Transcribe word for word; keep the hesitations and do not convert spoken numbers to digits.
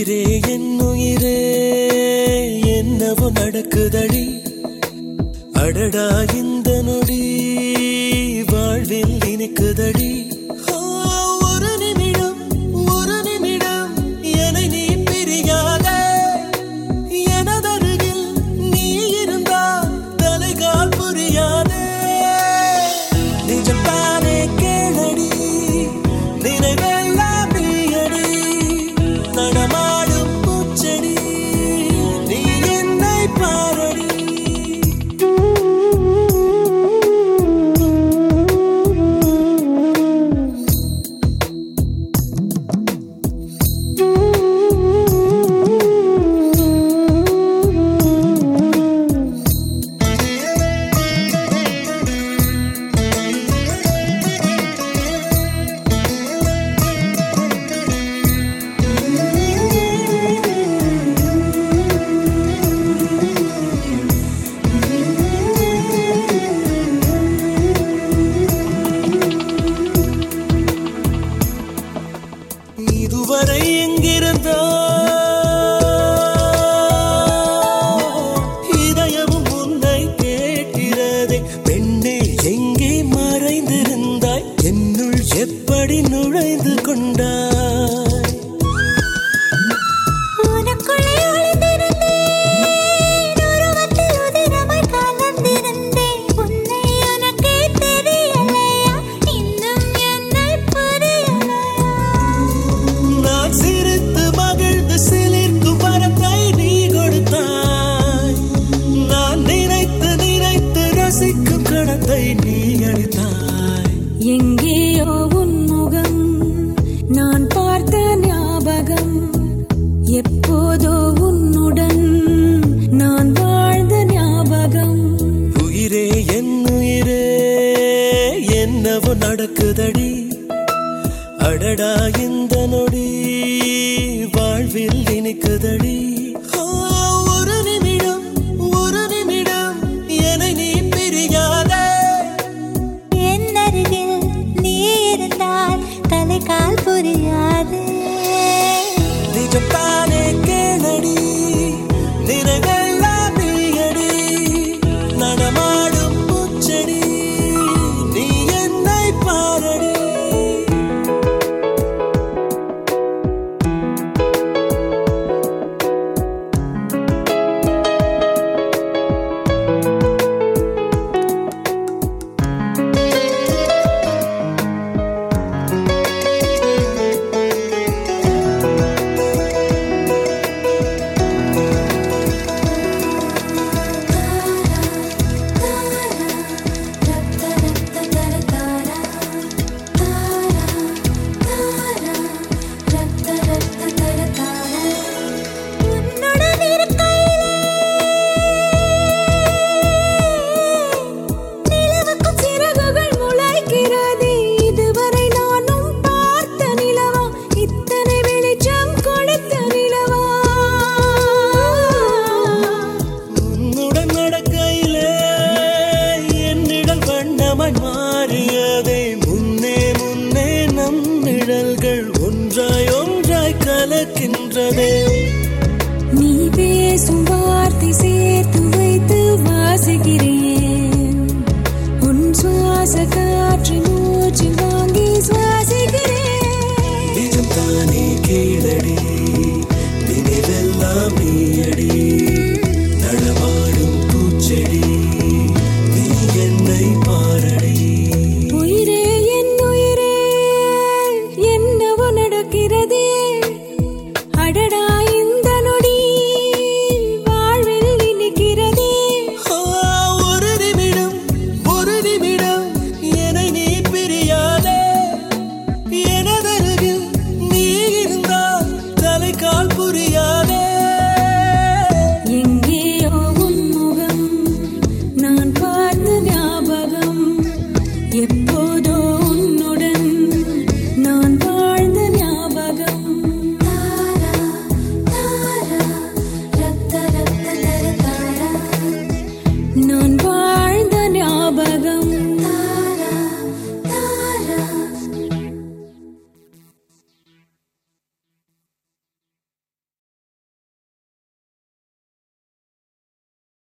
உயிரே என் உயிரே என்னவோ நடக்குதடி அடடா இந்த நொடி வாழ்வில் இனிக்குதடி ஒரு நிமிடம் ஒரு நிமிடம் என்னை நீ பிரியாத எனதருகில் நீ இருந்தால் தலைகால் புரியாதே நிஜம்தானே கேளடி நினைவெல்லாம் நீயடி நடமாடும் பூச்செடி நீ என்னை பாரடி இதுவரை எங்கிருந்தோ இதயமும் உன்னை கேட்கிறதே பெண்ணே எங்கே மறைந்திருந்தாய் என்னுள் எப்படி நுழைந்து கொண்டாய் நீ அடித்தாய் எங்கேயோ உன் முகம் நான் பார்த்த ஞாபகம் எப்போதோ உன்னுடன் நான் வாழ்ந்த ஞாபகம் உயிரே என் உயிரே என்னவோ நடக்குதடி அடடா இந்த நொடி வாழ்வில் இனிக்குதடி ஒரு நிமிடம் ஒரு நிமிடம் என்னை நீ பிரியாத தலைகால் புரியாது நிஜம்தானே கேளடி நினைவெல்லாம் நீயடி நடமாடும் பூச்செடி நீ என்னை பாரடி மாறியதை முன்னே முன்னே நம் நிழல்கள் ஒன்றாய் ஒன்றாய் கலக்கின்றதே நீ பேசும் வார்த்தை சேர்த்து வைத்து வாசிக்கிறேன் உன் சுவாச காற்று மூச்சு வாங்கி சுவாசிக்கிறேன் நிஜம்தானே கேளடி நினைவெல்லாம் நீயடி நடமாடும் பூச்செடி நீ என்னை பாரடி உயிரே என் உயிரே என்னவோ நடக்கிறதே அடடா இந்த நொடி வாழ்வில் இனிக்கிறதே ஒரு நிமிடம் ஒரு நிமிடம் என்னை நீ பிரியாதே எனதருகில் நீ இருந்தால் தலைகால் புரியாதே எங்கேயோ உன் முகம் நான் பார்த்த ஞாபகம் எப்ப